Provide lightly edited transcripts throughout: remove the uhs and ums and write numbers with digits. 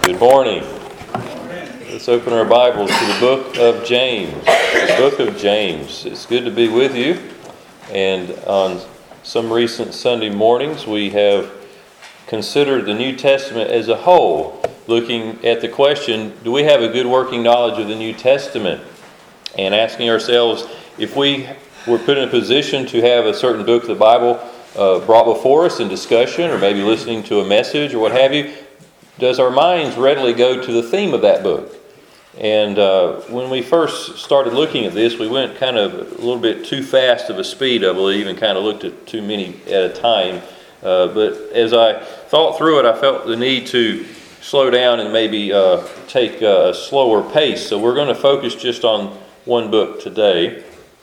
Good morning. Let's open our Bibles to the book of James. The book of James. It's good to be with you. And on some recent Sunday mornings, we have considered the New Testament as a whole, looking at the question, do we have a good working knowledge of the New Testament? And asking ourselves, if we were put in a position to have a certain book of the Bible brought before us in discussion, or maybe listening to a message or what have you, does our minds readily go to the theme of that book? And when we first started looking at this, we went kind of a little bit too fast of a speed, I believe, and kind of looked at too many at a time. But as I thought through it, I felt the need to slow down and maybe take a slower pace. So we're going to focus just on one book today.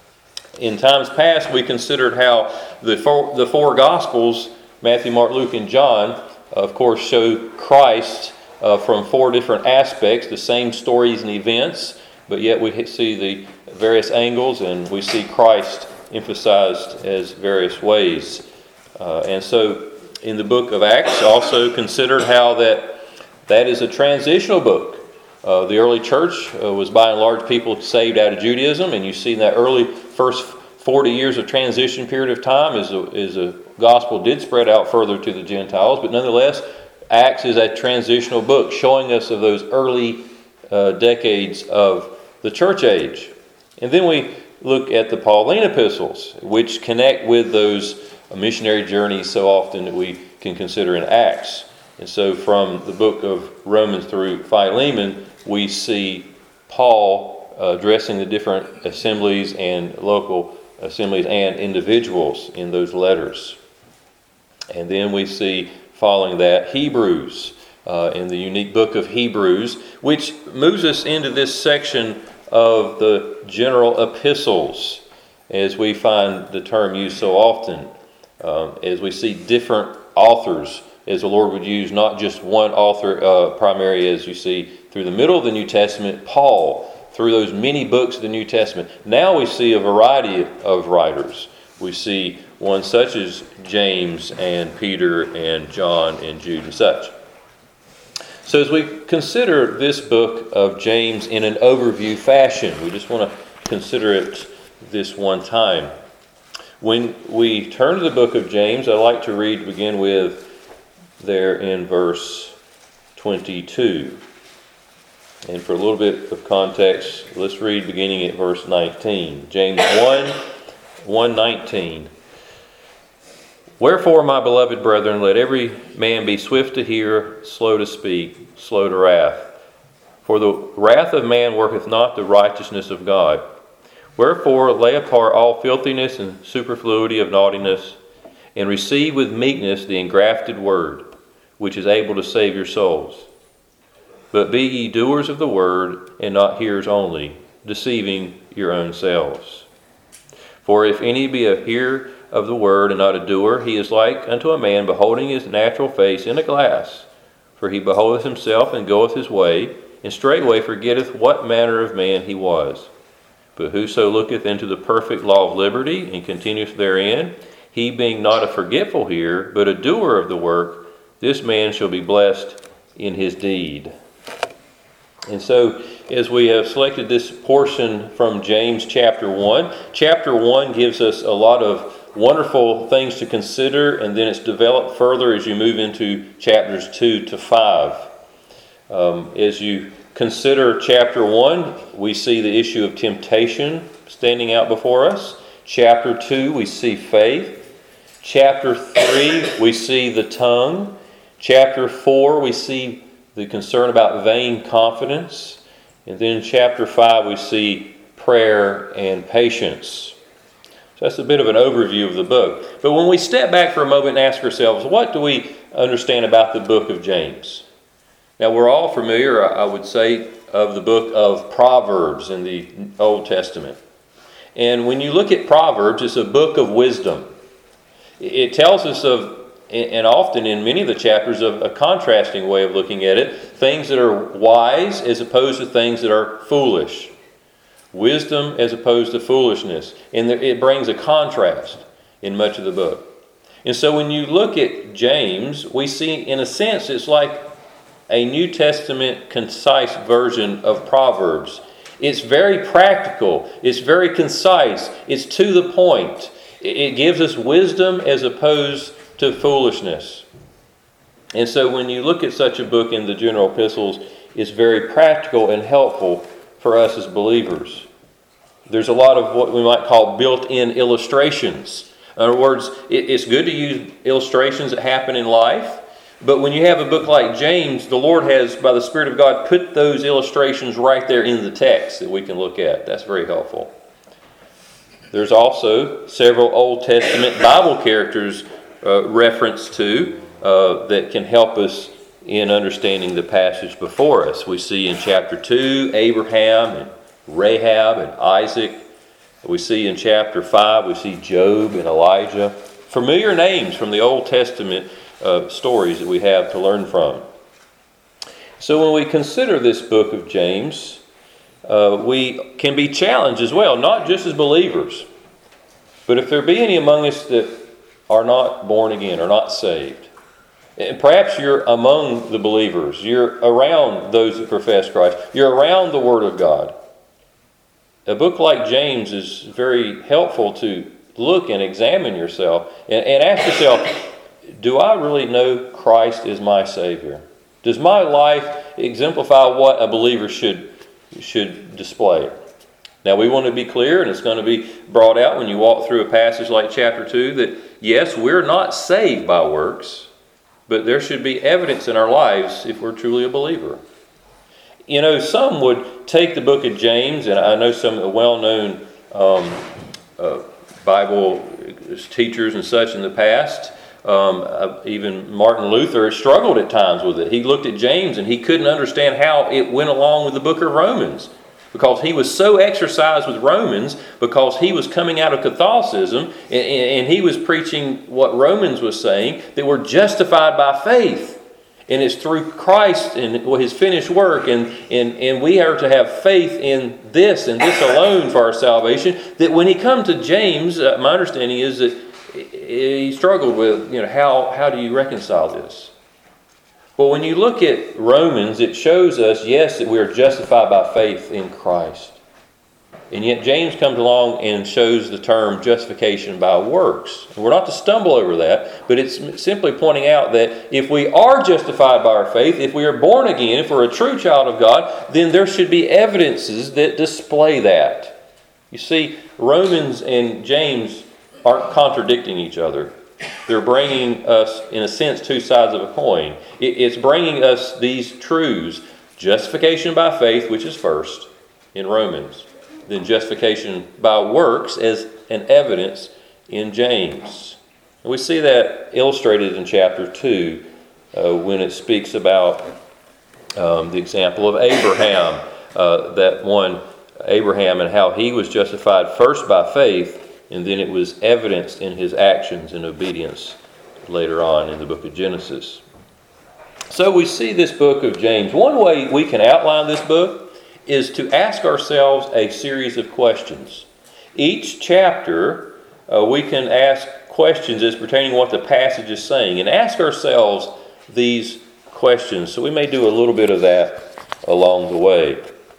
In times past, we considered how the four Gospels, Matthew, Mark, Luke, and John, of course, show Christ from four different aspects, the same stories and events, but yet we see the various angles and we see Christ emphasized as various ways. And so in the book of Acts, also considered how that is a transitional book. The early church was by and large people saved out of Judaism, and you see in that early first 40 years of transition period of time as the gospel did spread out further to the Gentiles, but nonetheless, Acts is a transitional book showing us of those early decades of the church age. And then we look at the Pauline epistles, which connect with those missionary journeys so often that we can consider in Acts. And so from the book of Romans through Philemon, we see Paul addressing the different assemblies and local assemblies and individuals in those letters. And then we see, following that, Hebrews in the unique book of Hebrews, which moves us into this section of the general epistles, as we find the term used so often, as we see different authors, as the Lord would use not just one author primary, as you see through the middle of the New Testament, Paul, through those many books of the New Testament. Now we see a variety of writers. We see one such as James and Peter and John and Jude and such. So as we consider this book of James in an overview fashion, we just want to consider it this one time. When we turn to the book of James, I'd like to begin with there in verse 22. And for a little bit of context, let's read beginning at verse 19. James 1:19. Wherefore, my beloved brethren, let every man be swift to hear, slow to speak, slow to wrath. For the wrath of man worketh not the righteousness of God. Wherefore, lay apart all filthiness and superfluity of naughtiness, and receive with meekness the engrafted word, which is able to save your souls. But be ye doers of the word, and not hearers only, deceiving your own selves. For if any be a hearer of the word, and not a doer, he is like unto a man beholding his natural face in a glass. For he beholdeth himself, and goeth his way, and straightway forgetteth what manner of man he was. But whoso looketh into the perfect law of liberty, and continueth therein, he being not a forgetful hearer, but a doer of the work, this man shall be blessed in his deed. And so, as we have selected this portion from James chapter 1, chapter 1 gives us a lot of wonderful things to consider, and then it's developed further as you move into chapters 2 to 5. As you consider chapter 1, we see the issue of temptation standing out before us. Chapter 2, we see faith. Chapter 3, we see the tongue. Chapter 4, we see the concern about vain confidence. And then in chapter 5, we see prayer and patience. So that's a bit of an overview of the book. But when we step back for a moment and ask ourselves, what do we understand about the book of James? Now, we're all familiar, I would say, of the book of Proverbs in the Old Testament. And when you look at Proverbs, it's a book of wisdom. It tells us of, and often in many of the chapters, of a contrasting way of looking at it, things that are wise as opposed to things that are foolish. Wisdom as opposed to foolishness. And it brings a contrast in much of the book. And so when you look at James, we see, in a sense, it's like a New Testament concise version of Proverbs. It's very practical. It's very concise. It's to the point. It gives us wisdom as opposed to foolishness. And so when you look at such a book in the general epistles, it's very practical and helpful for us as believers. There's a lot of what we might call built-in illustrations. In other words, it's good to use illustrations that happen in life, but when you have a book like James, the Lord has, by the Spirit of God, put those illustrations right there in the text that we can look at. That's very helpful. There's also several Old Testament Bible characters referenced to that can help us in understanding the passage before us. We see in chapter 2 Abraham and Rahab and Isaac. We see in chapter 5, we see Job and Elijah. Familiar names from the Old Testament stories that we have to learn from. So when we consider this book of James, we can be challenged as well, not just as believers, but if there be any among us that are not born again, are not saved, and perhaps you're among the believers, you're around those that profess Christ, you're around the Word of God. A book like James is very helpful to look and examine yourself and ask yourself, do I really know Christ as my Savior? Does my life exemplify what a believer should display? Now we want to be clear, and it's going to be brought out when you walk through a passage like chapter 2, that yes, we're not saved by works, but there should be evidence in our lives if we're truly a believer. You know, some would take the book of James, and I know some well-known Bible teachers and such in the past, even Martin Luther struggled at times with it. He looked at James and he couldn't understand how it went along with the book of Romans, because he was so exercised with Romans, because he was coming out of Catholicism and he was preaching what Romans was saying, that we're justified by faith. And it's through Christ and His finished work, and we are to have faith in this and this alone for our salvation. That when he come to James, my understanding is that he struggled with, how do you reconcile this? Well, when you look at Romans, it shows us, yes, that we are justified by faith in Christ. And yet James comes along and shows the term justification by works. And we're not to stumble over that, but it's simply pointing out that if we are justified by our faith, if we are born again, if we're a true child of God, then there should be evidences that display that. You see, Romans and James aren't contradicting each other. They're bringing us, in a sense, two sides of a coin. It's bringing us these truths: justification by faith, which is first in Romans, then justification by works as an evidence in James. And we see that illustrated in chapter 2 when it speaks about the example of Abraham, Abraham and how he was justified first by faith, and then it was evidenced in his actions and obedience later on in the book of Genesis. So we see this book of James. One way we can outline this book is to ask ourselves a series of questions. Each chapter, we can ask questions as pertaining to what the passage is saying, and ask ourselves these questions. So we may do a little bit of that along the way.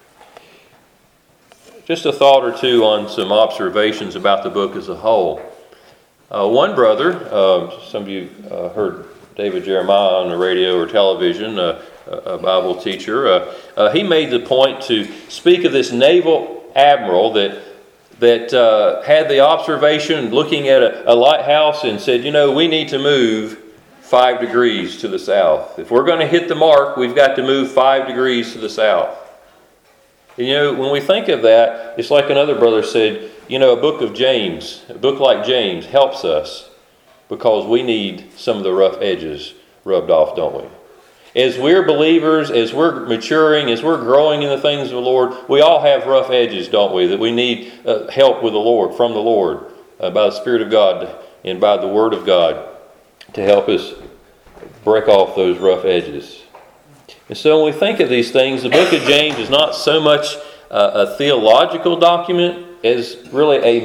Just a thought or two on some observations about the book as a whole. One brother, some of you heard David Jeremiah on the radio or television, a Bible teacher, he made the point to speak of this naval admiral that had the observation looking at a lighthouse and said, we need to move 5 degrees to the south. If we're going to hit the mark, we've got to move 5 degrees to the south. And when we think of that, it's like another brother said, a book like James helps us because we need some of the rough edges rubbed off, don't we? As we're believers, as we're maturing, as we're growing in the things of the Lord, we all have rough edges, don't we? That we need help with the Lord, from the Lord, by the Spirit of God and by the Word of God to help us break off those rough edges. And so when we think of these things, the book of James is not so much a theological document as really a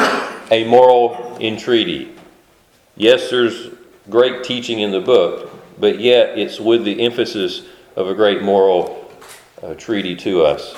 moral entreaty. Yes, there's great teaching in the book, but yet it's with the emphasis of a great moral treaty to us.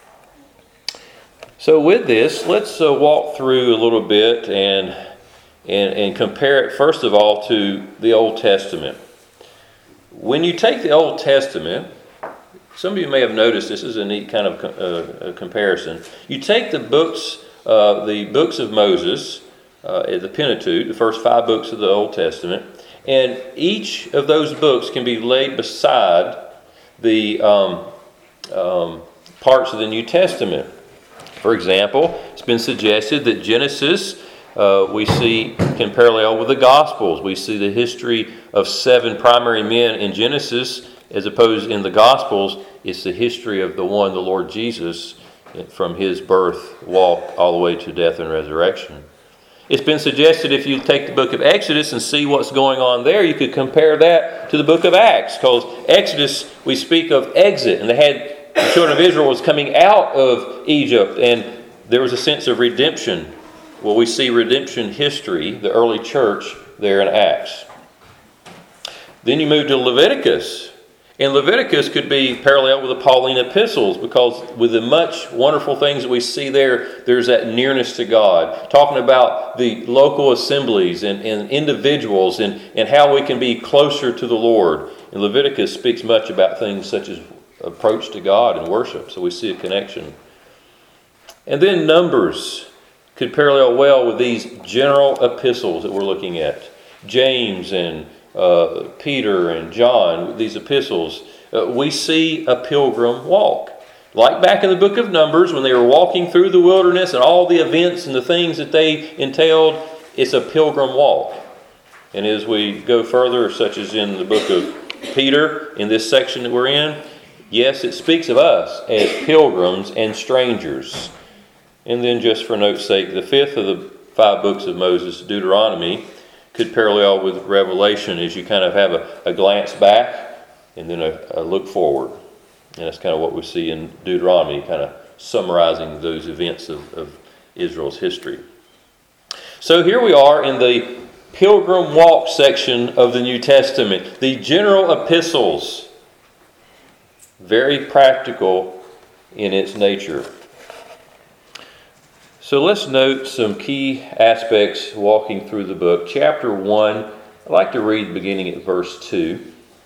So with this, let's walk through a little bit and compare it, first of all, to the Old Testament. When you take the Old Testament, some of you may have noticed this is a neat kind of comparison. You take the books of Moses, the Pentateuch, the first 5 books of the Old Testament, and each of those books can be laid beside the parts of the New Testament. For example, it's been suggested that Genesis we see can parallel with the Gospels. We see the history of 7 primary men in Genesis, as opposed in the Gospels, it's the history of the Lord Jesus, from his birth, walk, all the way to death and resurrection. It's been suggested if you take the book of Exodus and see what's going on there, you could compare that to the book of Acts. Because Exodus, we speak of exit, and the children of Israel was coming out of Egypt, and there was a sense of redemption. Well, we see redemption history, the early church, there in Acts. Then you move to Leviticus. And Leviticus could be parallel with the Pauline epistles, because with the much wonderful things that we see there, there's that nearness to God. Talking about the local assemblies and individuals and how we can be closer to the Lord. And Leviticus speaks much about things such as approach to God and worship. So we see a connection. And then Numbers could parallel well with these general epistles that we're looking at. James and Peter and John, these epistles, we see a pilgrim walk. Like back in the book of Numbers, when they were walking through the wilderness and all the events and the things that they entailed, it's a pilgrim walk. And as we go further, such as in the book of Peter, in this section that we're in, yes, it speaks of us as pilgrims and strangers. And then just for note's sake, the 5th of the 5 books of Moses, Deuteronomy, could parallel with Revelation as you kind of have a glance back and then a look forward. And that's kind of what we see in Deuteronomy, kind of summarizing those events of Israel's history. So here we are in the pilgrim walk section of the New Testament. The general epistles, very practical in its nature. So let's note some key aspects walking through the book. Chapter 1, I'd like to read beginning at verse 2.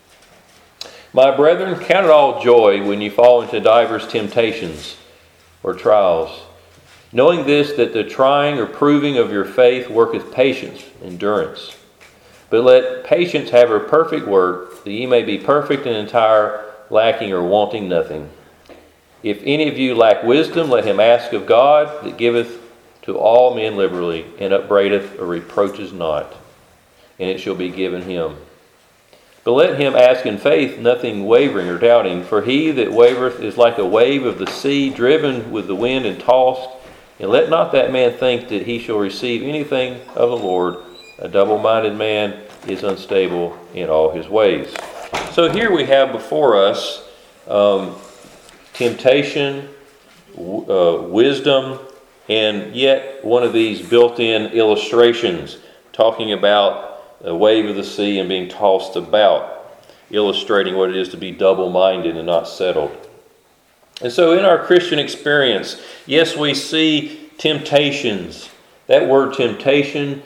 My brethren, count it all joy when you fall into divers temptations or trials, knowing this, that the trying or proving of your faith worketh patience, endurance. But let patience have her perfect work, that ye may be perfect and entire, lacking or wanting nothing. If any of you lack wisdom, let him ask of God, that giveth to all men liberally, and upbraideth or reproaches not, and it shall be given him. But let him ask in faith, nothing wavering or doubting. For he that wavereth is like a wave of the sea, driven with the wind and tossed. And let not that man think that he shall receive anything of the Lord. A double-minded man is unstable in all his ways. So here we have before us temptation, wisdom, and yet one of these built-in illustrations talking about a wave of the sea and being tossed about, illustrating what it is to be double-minded and not settled. And so in our Christian experience, yes, we see temptations. That word temptation,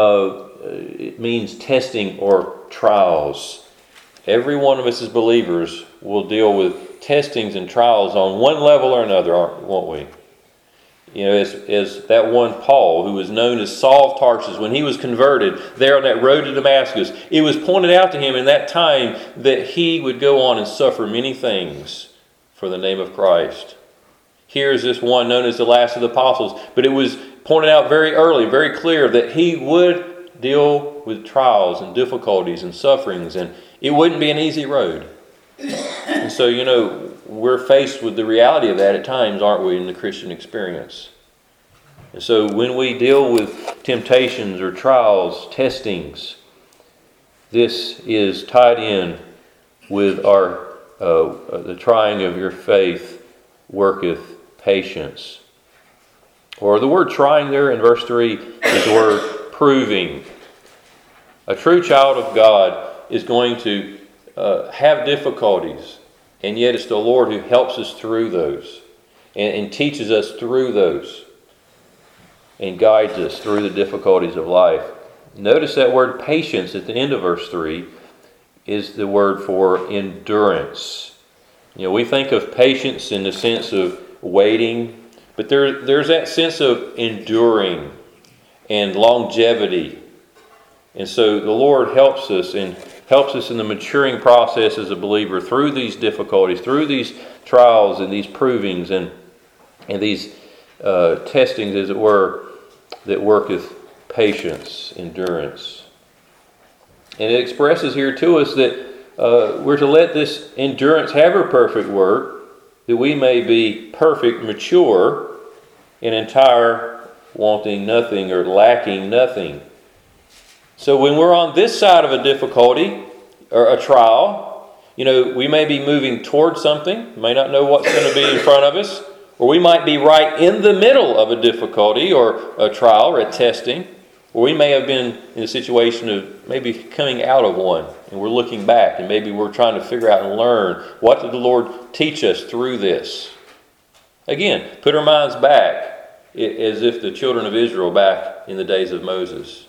it means testing or trials. Every one of us as believers will deal with testings and trials on one level or another, won't we? You know, as that one Paul, who was known as Saul of Tarsus, when he was converted there on that road to Damascus, it was pointed out to him in that time that he would go on and suffer many things for the name of Christ. Here is this one known as the last of the apostles, but it was pointed out very early, very clear, that he would deal with trials and difficulties and sufferings, and it wouldn't be an easy road. And so, you know, we're faced with the reality of that at times, aren't we, in the Christian experience? And so when we deal with temptations or trials, testings, this is tied in with our the trying of your faith worketh patience. Or the word trying there in verse 3 is the word proving. A true child of God is going to have difficulties, and yet it's the Lord who helps us through those and teaches us through those and guides us through the difficulties of life. Notice that word patience at the end of verse 3 is the word for endurance. We think of patience in the sense of waiting, but there's that sense of enduring and longevity. And so the Lord helps us in the maturing process as a believer through these difficulties, through these trials and these provings and these testings, as it were, that worketh patience, endurance. And it expresses here to us that we're to let this endurance have her perfect work, that we may be perfect, mature, and entire, wanting nothing or lacking nothing. So when we're on this side of a difficulty or a trial, we may be moving towards something, may not know what's going to be in front of us, or we might be right in the middle of a difficulty or a trial or a testing, or we may have been in a situation of maybe coming out of one, and we're looking back, and maybe we're trying to figure out and learn, what did the Lord teach us through this? Again, put our minds back as if the children of Israel back in the days of Moses.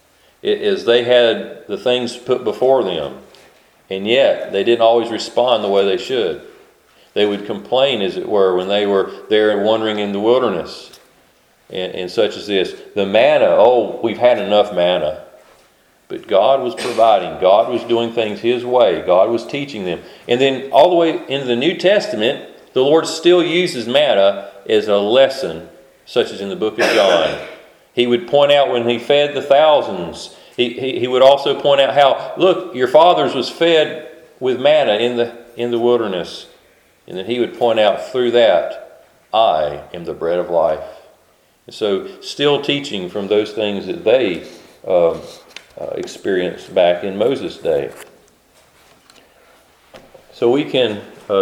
As they had the things put before them, and yet they didn't always respond the way they should. They would complain, as it were, when they were there and wandering in the wilderness, and such as this. The manna, we've had enough manna. But God was providing. God was doing things His way. God was teaching them. And then all the way into the New Testament, the Lord still uses manna as a lesson, such as in the book of John. He would point out when He fed the thousands. He would also point out how, look, your fathers was fed with manna in the wilderness. And then He would point out through that, I am the bread of life. And so still teaching from those things that they experienced back in Moses' day. So we can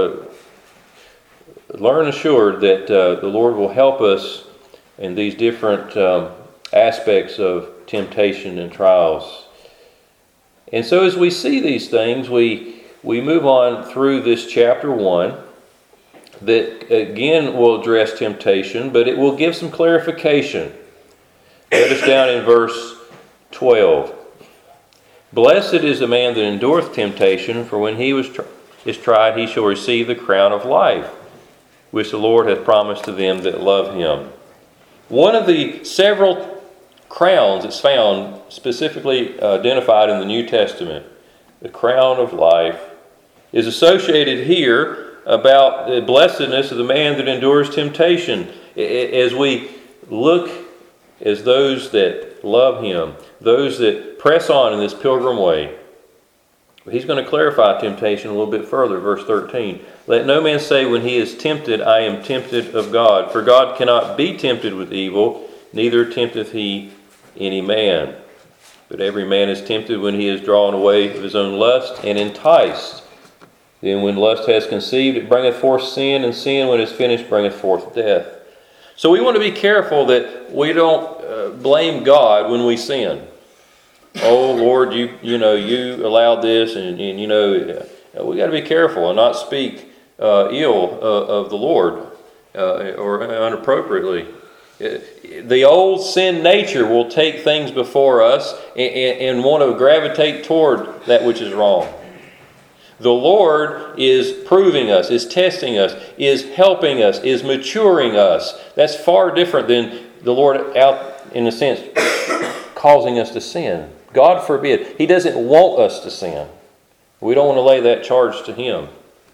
learn assured that the Lord will help us in these different aspects of temptation and trials. And so as we see these things, we move on through this chapter 1 that again will address temptation, but it will give some clarification. Notice down in verse 12. Blessed is the man that endureth temptation, for when he is tried, he shall receive the crown of life, which the Lord hath promised to them that love Him. One of the several crowns that's found specifically identified in the New Testament, the crown of life, is associated here about the blessedness of the man that endures temptation. As we look as those that love Him, those that press on in this pilgrim way, He's going to clarify temptation a little bit further. Verse 13, let no man say when he is tempted, I am tempted of God. For God cannot be tempted with evil, neither tempteth He any man. But every man is tempted when he is drawn away of his own lust and enticed. Then when lust has conceived, it bringeth forth sin, and sin, when it is finished, bringeth forth death. So we want to be careful that we don't blame God when we sin. Oh, Lord, you allowed this, and we got to be careful and not speak ill of the Lord or inappropriately. The old sin nature will take things before us and want to gravitate toward that which is wrong. The Lord is proving us, is testing us, is helping us, is maturing us. That's far different than the Lord out, in a sense, causing us to sin. God forbid. He doesn't want us to sin. We don't want to lay that charge to Him.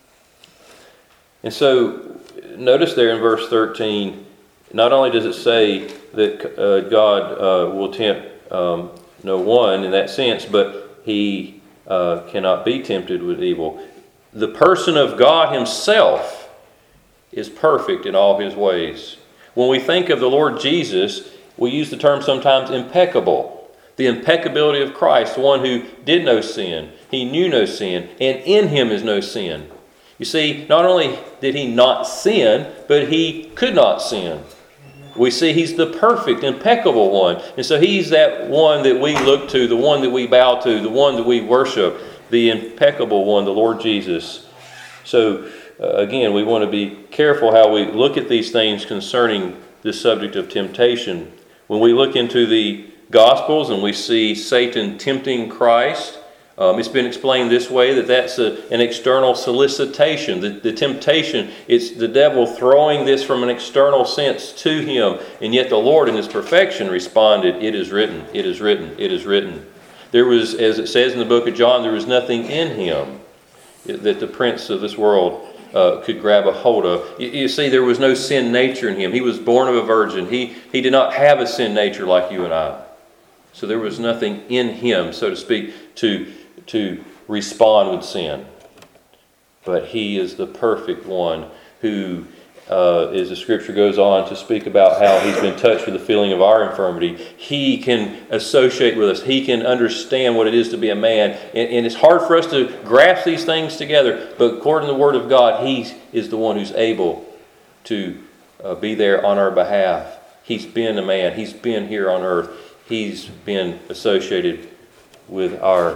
And so, notice there in verse 13, not only does it say that God will tempt no one in that sense, but He cannot be tempted with evil. The person of God Himself is perfect in all His ways. When we think of the Lord Jesus, we use the term sometimes impeccable. The impeccability of Christ, the one who did no sin. He knew no sin, and in Him is no sin. You see, not only did He not sin, but He could not sin. We see He's the perfect, impeccable one. And so He's that one that we look to, the one that we bow to, the one that we worship, the impeccable one, the Lord Jesus. So, again, we want to be careful how we look at these things concerning this subject of temptation. When we look into the Gospels and we see Satan tempting Christ, it's been explained this way, that's an external solicitation. The temptation, it's the devil throwing this from an external sense to him. And yet the Lord in His perfection responded, "It is written, it is written, it is written." There was, as it says in the book of John, there was nothing in him that the prince of this world could grab a hold of. You see, there was no sin nature in him. He was born of a virgin. He did not have a sin nature like you and I. So there was nothing in him, so to speak, to respond with sin. But He is the perfect one who, as the Scripture goes on to speak about how He's been touched with the feeling of our infirmity, He can associate with us. He can understand what it is to be a man. And it's hard for us to grasp these things together, but according to the Word of God, He is the one who's able to be there on our behalf. He's been a man. He's been here on earth. He's been associated with our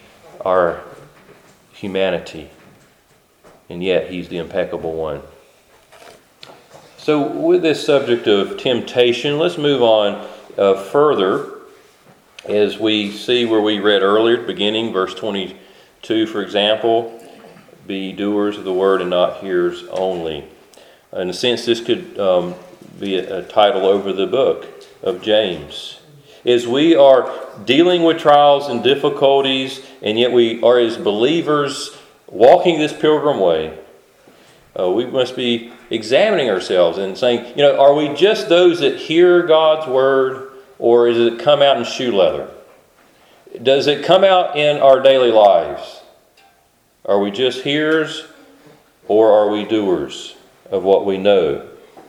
humanity, and yet He's the impeccable one. So with this subject of temptation, let's move on further as we see where we read earlier, beginning verse 22, for example, "Be doers of the word and not hearers only." In a sense, this could be a title over the book of James. As we are dealing with trials and difficulties, and yet we are as believers walking this pilgrim way, we must be examining ourselves and saying, are we just those that hear God's word, or does it come out in shoe leather? Does it come out in our daily lives? Are we just hearers, or are we doers of what we know?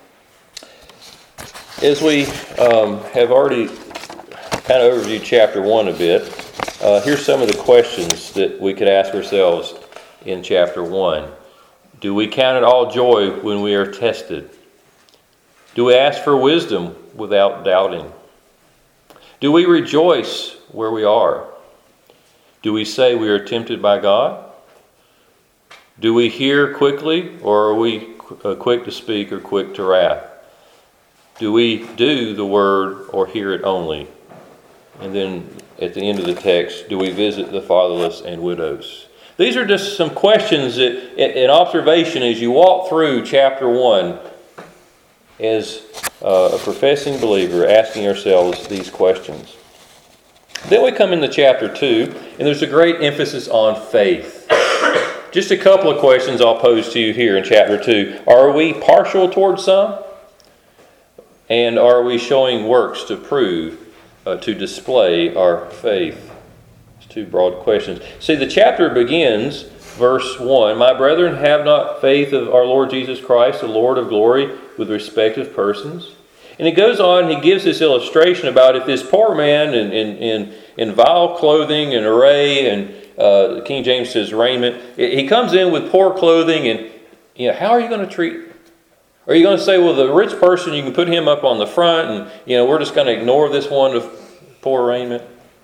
As we have already kind of overviewed chapter 1 a bit, here's some of the questions that we could ask ourselves in chapter 1. Do we count it all joy when we are tested? Do we ask for wisdom without doubting? Do we rejoice where we are? Do we say we are tempted by God? Do we hear quickly, or are we quick to speak or quick to wrath? Do we do the word or hear it only? And then at the end of the text, do we visit the fatherless and widows? These are just some questions that, an observation as you walk through chapter 1 as a professing believer, asking ourselves these questions. Then we come into chapter 2, and there's a great emphasis on faith. Just a couple of questions I'll pose to you here in chapter 2. Are we partial towards some? And are we showing works to prove, to display our faith? It's two broad questions. See, the chapter begins, verse 1, "My brethren, have not faith of our Lord Jesus Christ, the Lord of glory, with respective persons." And it goes on, he gives this illustration about if this poor man in vile clothing and array, and King James says raiment, he comes in with poor clothing, and how are you going to treat? Are you going to say, well, the rich person, you can put him up on the front, and we're just going to ignore this one of poor raiment?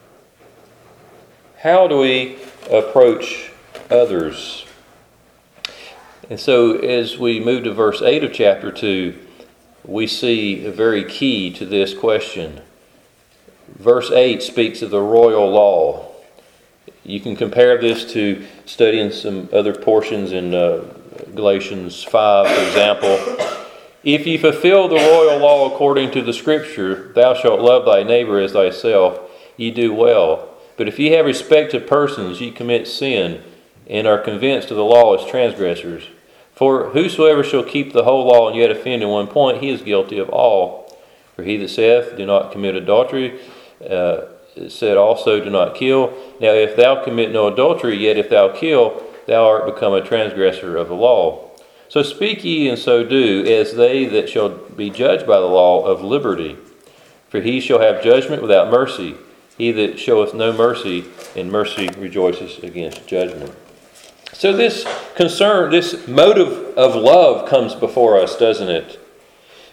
How do we approach others? And so as we move to verse 8 of chapter 2, we see a very key to this question. Verse 8 speaks of the royal law. You can compare this to studying some other portions in Galatians 5, for example. "If ye fulfill the royal law according to the Scripture, thou shalt love thy neighbor as thyself, ye do well. But if ye have respect to persons, ye commit sin, and are convinced of the law as transgressors. For whosoever shall keep the whole law and yet offend in one point, he is guilty of all. For he that saith, do not commit adultery, said also, do not kill. Now if thou commit no adultery, yet if thou kill, thou art become a transgressor of the law. So speak ye and so do, as they that shall be judged by the law of liberty. For he shall have judgment without mercy. He that showeth no mercy, in mercy rejoices against judgment." So this concern, this motive of love comes before us, doesn't it?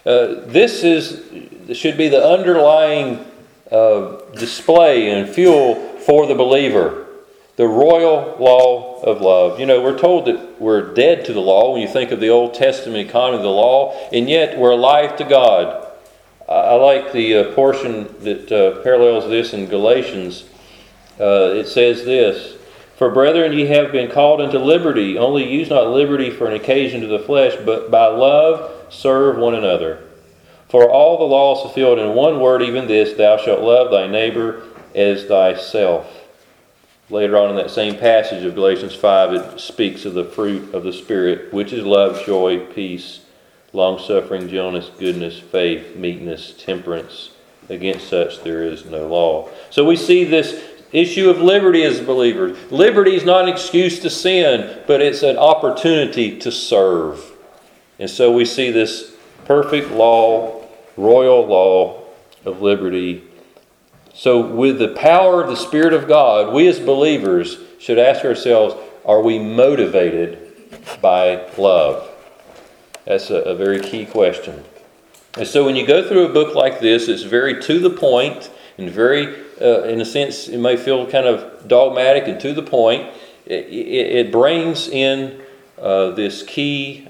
This should be the underlying display and fuel for the believer. The royal law of love. You know, we're told that we're dead to the law when you think of the Old Testament economy of the law, and yet we're alive to God. I like the portion that parallels this in Galatians. It says this, "For brethren, ye have been called unto liberty, only use not liberty for an occasion to the flesh, but by love serve one another. For all the law is fulfilled in one word, even this, thou shalt love thy neighbor as thyself." Later on in that same passage of Galatians 5, it speaks of the fruit of the Spirit, which is love, joy, peace, long-suffering, gentleness, goodness, faith, meekness, temperance. Against such there is no law. So we see this issue of liberty as believers. Liberty is not an excuse to sin, but it's an opportunity to serve. And so we see this perfect law, royal law of liberty. So with the power of the Spirit of God, we as believers should ask ourselves, are we motivated by love? That's a very key question. And so when you go through a book like this, it's very to the point and very, in a sense, it may feel kind of dogmatic and to the point. It brings in this key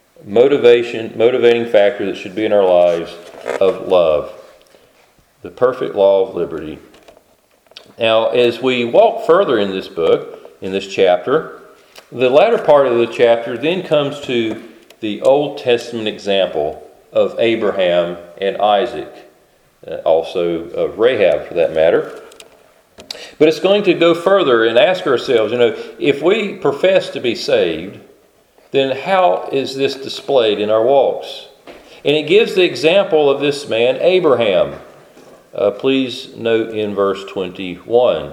motivating factor that should be in our lives of love. The perfect law of liberty. Now, as we walk further in this book, in this chapter, the latter part of the chapter then comes to the Old Testament example of Abraham and Isaac, also of Rahab for that matter. But it's going to go further and ask ourselves, if we profess to be saved, then how is this displayed in our walks? And it gives the example of this man, Abraham. Please note in verse 21,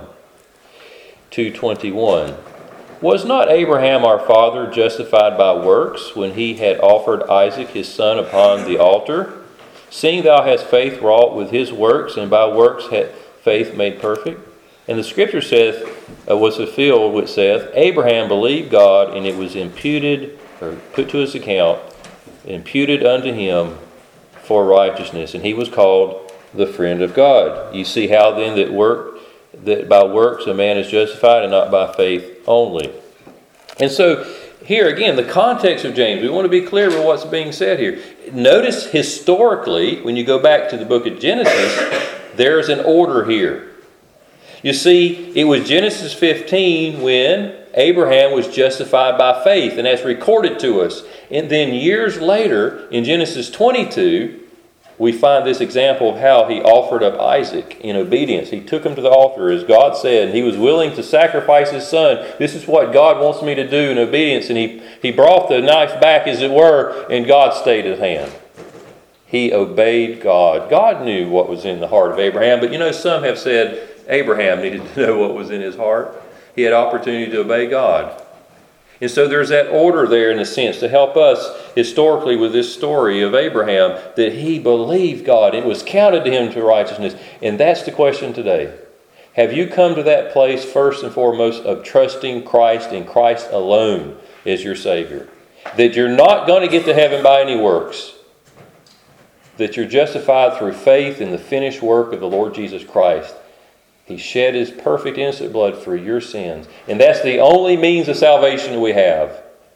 2:21. "Was not Abraham our father justified by works when he had offered Isaac his son upon the altar? Seeing thou hast faith wrought with his works, and by works hath faith made perfect? And the scripture saith, was fulfilled, which saith, Abraham believed God, and it was imputed," or put to his account, "imputed unto him for righteousness, and he was called the friend of God." You see how then that by works a man is justified and not by faith only. And so here again, the context of James, we want to be clear with what's being said here. Notice historically, when you go back to the book of Genesis, there's an order here. You see, it was Genesis 15 when Abraham was justified by faith, and that's recorded to us. And then years later, in Genesis 22, we find this example of how he offered up Isaac in obedience. He took him to the altar as God said, and he was willing to sacrifice his son. This is what God wants me to do in obedience. And he brought the knife back, as it were, and God stayed his hand. He obeyed God. God knew what was in the heart of Abraham, but some have said Abraham needed to know what was in his heart. He had opportunity to obey God. And so there's that order there in a sense to help us historically with this story of Abraham, that he believed God. It was counted to him to righteousness. And that's the question today. Have you come to that place first and foremost of trusting Christ and Christ alone as your Savior? That you're not going to get to heaven by any works. That you're justified through faith in the finished work of the Lord Jesus Christ. He shed his perfect innocent blood for your sins. And that's the only means of salvation we have.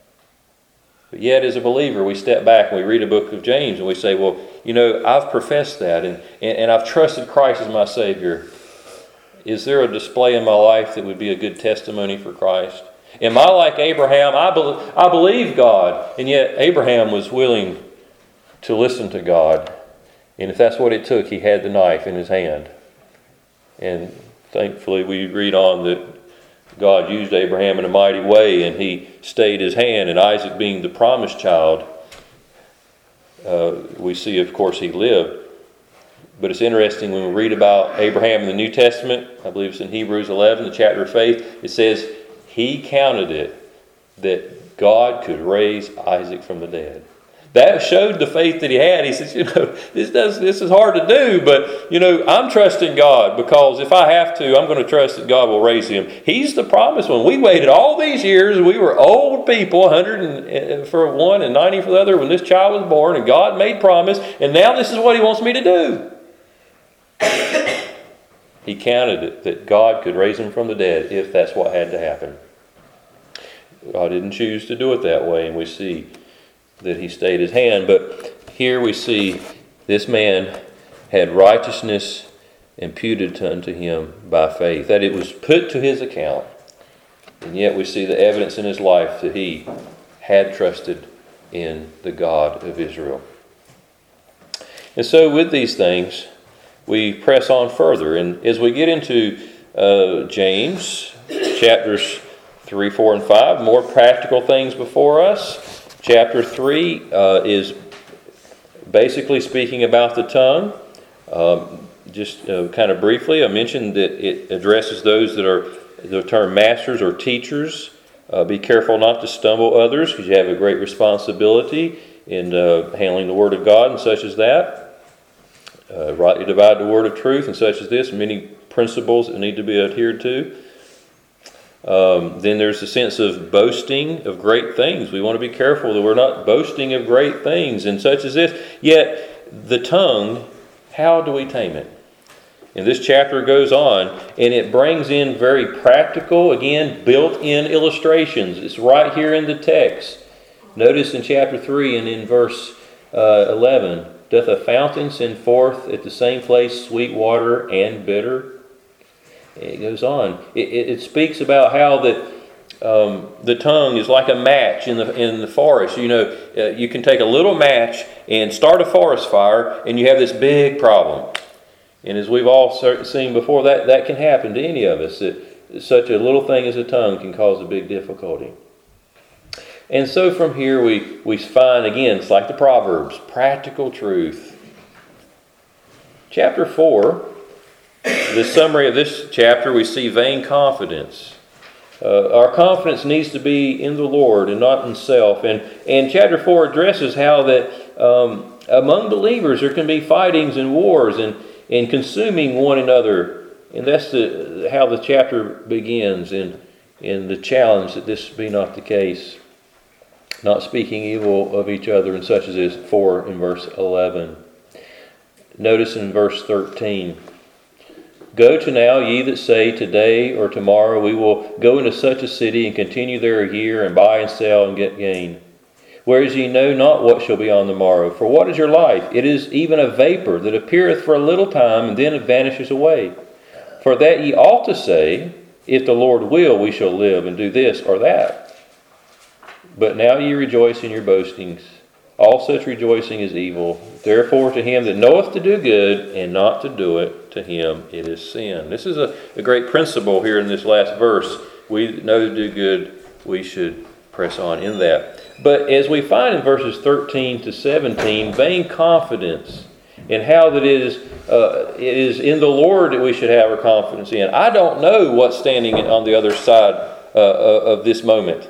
But yet as a believer, we step back and we read a book of James and we say, well, I've professed that and I've trusted Christ as my Savior. Is there a display in my life that would be a good testimony for Christ? Am I like Abraham? I believe God, and yet Abraham was willing to listen to God. And if that's what it took, he had the knife in his hand. And thankfully we read on that God used Abraham in a mighty way, and he stayed his hand. And Isaac being the promised child, we see, of course, he lived. But it's interesting when we read about Abraham in the New Testament, I believe it's in Hebrews 11, the chapter of faith, it says he counted it that God could raise Isaac from the dead. that showed the faith that he had. He says, this is hard to do, but, I'm trusting God, because if I have to, I'm going to trust that God will raise him. He's the promised one. We waited all these years. We were old people, 100 for one and 90 for the other, when this child was born, and God made promise, and now this is what he wants me to do. He counted it that God could raise him from the dead if that's what had to happen. God didn't choose to do it that way, and we see that he stayed his hand. But here we see this man had righteousness imputed unto him by faith, that it was put to his account. And yet we see the evidence in his life that he had trusted in the God of Israel. And so with these things, we press on further. And as we get into James, chapters 3, 4, and 5, more practical things before us. Chapter 3 is basically speaking about the tongue. Just kind of briefly, I mentioned that it addresses those that are the term masters or teachers. Be careful not to stumble others, because you have a great responsibility in handling the Word of God and such as that. Rightly divide the word of truth and such as this. Many principles that need to be adhered to. Then there's the sense of boasting of great things. We want to be careful that we're not boasting of great things and such as this. Yet the tongue, how do we tame it? And this chapter goes on, and it brings in very practical, again, built-in illustrations. It's right here in the text. Notice in chapter 3 and in verse 11, doth a fountain send forth at the same place sweet water and bitter? It goes on. It speaks about how that the tongue is like a match in the forest. You can take a little match and start a forest fire, and you have this big problem. And as we've all seen before, that can happen to any of us. That such a little thing as a tongue can cause a big difficulty. And so from here we find, again, it's like the Proverbs, practical truth. Chapter 4, the summary of this chapter, we see vain confidence. Our confidence needs to be in the Lord and not in self. And chapter 4 addresses how that among believers there can be fightings and wars and consuming one another. And that's how the chapter begins in the challenge that this be not the case. Not speaking evil of each other, and such as is 4 in verse 11. Notice in verse 13, go to now, ye that say, today or tomorrow we will go into such a city and continue there a year and buy and sell and get gain. Whereas ye know not what shall be on the morrow. For what is your life? It is even a vapor that appeareth for a little time and then it vanishes away. For that ye ought to say, if the Lord will, we shall live and do this or that. But now ye rejoice in your boastings. All such rejoicing is evil. Therefore to him that knoweth to do good and not to do it, to him it is sin. This is a great principle here in this last verse. We know to do good, we should press on in that. But as we find in verses 13 to 17, vain confidence in how that it is in the Lord that we should have our confidence in. I don't know what's standing on the other side of this moment.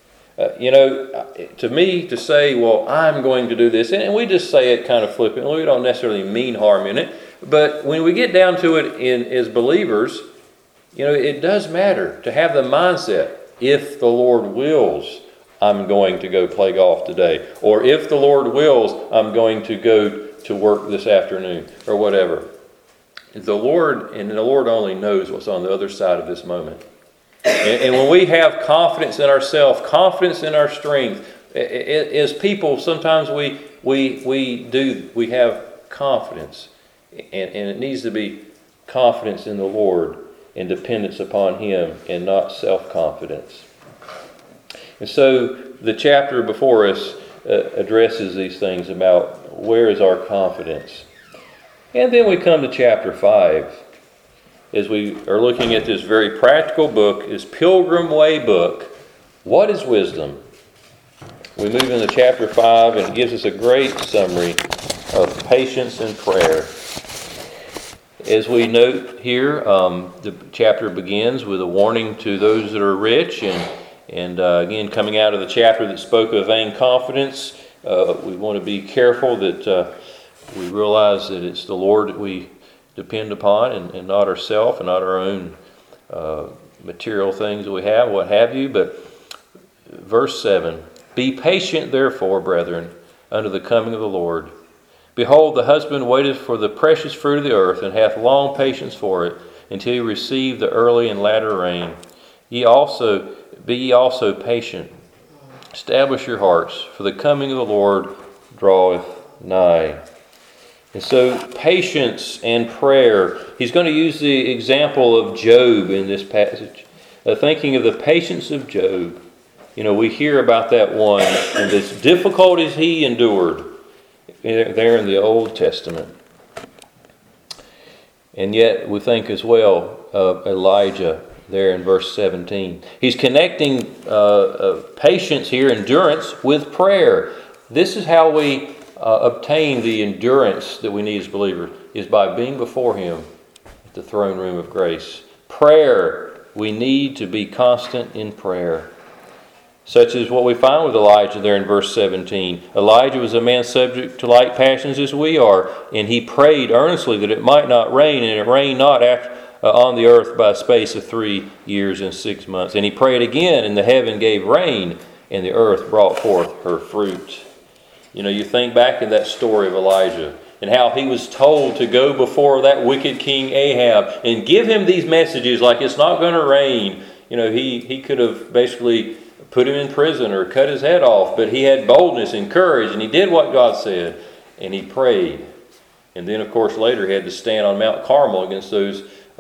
To me, to say, well, I'm going to do this, and we just say it kind of flippantly, we don't necessarily mean harm in it, but when we get down to it as believers, it does matter to have the mindset, if the Lord wills, I'm going to go play golf today, or if the Lord wills, I'm going to go to work this afternoon, or whatever. The Lord only knows what's on the other side of this moment. And when we have confidence in ourselves, confidence in our strength, as people, sometimes we have confidence, and it needs to be confidence in the Lord and dependence upon Him, and not self-confidence. And so the chapter before us addresses these things about where is our confidence. And then we come to chapter 5. As we are looking at this very practical book, this Pilgrim Way book, what is wisdom? We move into chapter 5, and it gives us a great summary of patience and prayer. As we note here, the chapter begins with a warning to those that are rich, and again, coming out of the chapter that spoke of vain confidence, We want to be careful that we realize that it's the Lord that we depend upon and not ourselves and not our own material things that we have, what have you. But verse 7, be patient therefore, brethren, unto the coming of the Lord. Behold, the husband waiteth for the precious fruit of the earth, and hath long patience for it, until he receive the early and latter rain. Be ye also patient. Establish your hearts, for the coming of the Lord draweth nigh. And so patience and prayer. He's going to use the example of Job in this passage. Thinking of the patience of Job. We hear about that one and the difficulties he endured there in the Old Testament. And yet we think as well of Elijah there in verse 17. He's connecting patience here, endurance, with prayer. This is how we obtain the endurance that we need as believers, is by being before Him at the throne room of grace. Prayer, we need to be constant in prayer. Such as what we find with Elijah there in verse 17. Elijah was a man subject to like passions as we are, and he prayed earnestly that it might not rain, and it rained not on the earth by a space of 3 years and 6 months. And he prayed again, and the heaven gave rain, and the earth brought forth her fruit. You think back in that story of Elijah and how he was told to go before that wicked king Ahab and give him these messages like it's not going to rain. He could have basically put him in prison or cut his head off, but he had boldness and courage, and he did what God said, and he prayed. And then, of course, later he had to stand on Mount Carmel against those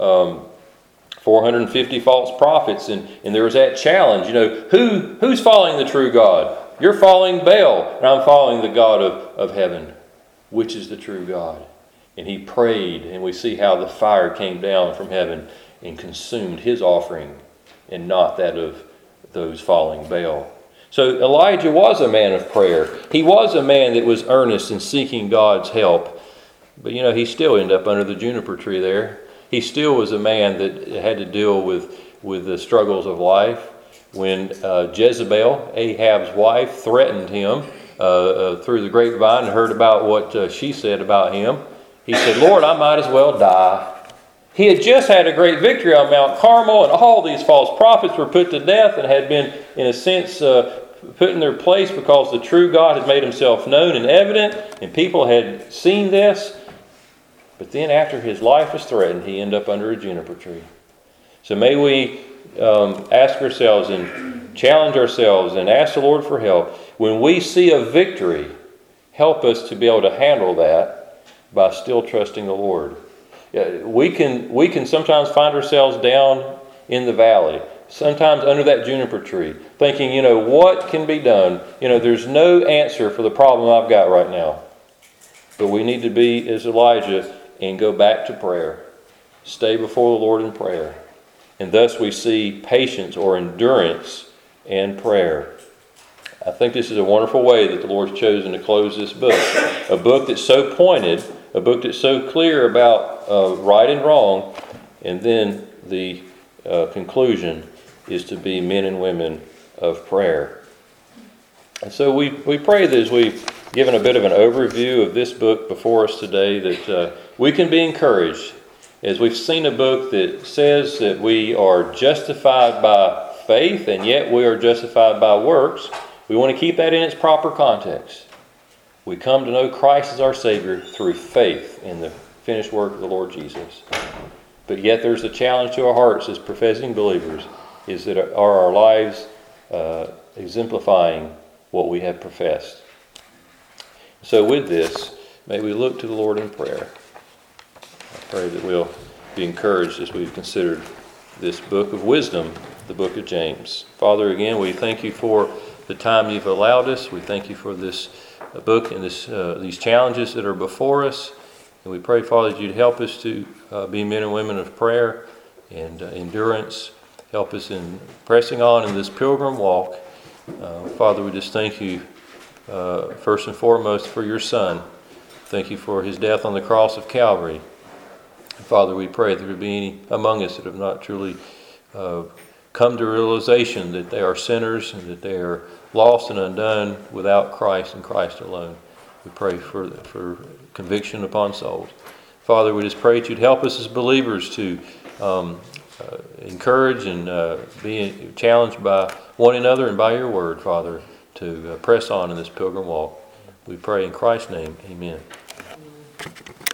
450 false prophets, and there was that challenge. Who's following the true God? You're following Baal, and I'm following the God of heaven. Which is the true God? And he prayed, and we see how the fire came down from heaven and consumed his offering and not that of those following Baal. So Elijah was a man of prayer. He was a man that was earnest in seeking God's help. But he still ended up under the juniper tree there. He still was a man that had to deal with the struggles of life. When Jezebel, Ahab's wife, threatened him through the grapevine and heard about what she said about him, he said, Lord, I might as well die. He had just had a great victory on Mount Carmel, and all these false prophets were put to death and had been, in a sense, put in their place because the true God had made himself known and evident, and people had seen this. But then after his life was threatened, he ended up under a juniper tree. So may we ask ourselves and challenge ourselves and ask the Lord for help. When we see a victory, help us to be able to handle that by still trusting the Lord. We can sometimes find ourselves down in the valley, sometimes under that juniper tree, thinking, what can be done? There's no answer for the problem I've got right now. But we need to be as Elijah and go back to prayer. Stay before the Lord in prayer. And thus we see patience or endurance and prayer. I think this is a wonderful way that the Lord's chosen to close this book. A book that's so pointed, a book that's so clear about right and wrong, and then the conclusion is to be men and women of prayer. And so we pray that as we've given a bit of an overview of this book before us today, that we can be encouraged as we've seen a book that says that we are justified by faith and yet we are justified by works. We want to keep that in its proper context. We come to know Christ as our Savior through faith in the finished work of the Lord Jesus. But yet there's a challenge to our hearts as professing believers, is that are our lives exemplifying what we have professed. So with this, may we look to the Lord in prayer. I pray that we'll be encouraged as we've considered this book of wisdom, the book of James. Father, again, we thank you for the time you've allowed us. We thank you for this book and these challenges that are before us. And we pray, Father, that you'd help us to be men and women of prayer and endurance. Help us in pressing on in this pilgrim walk. Father, we just thank you first and foremost for your Son. Thank you for his death on the cross of Calvary. Father, we pray that there be any among us that have not truly come to realization that they are sinners and that they are lost and undone without Christ and Christ alone. We pray for conviction upon souls. Father, we just pray that you'd help us as believers to encourage and be challenged by one another and by your word, Father, to press on in this pilgrim walk. We pray in Christ's name, amen.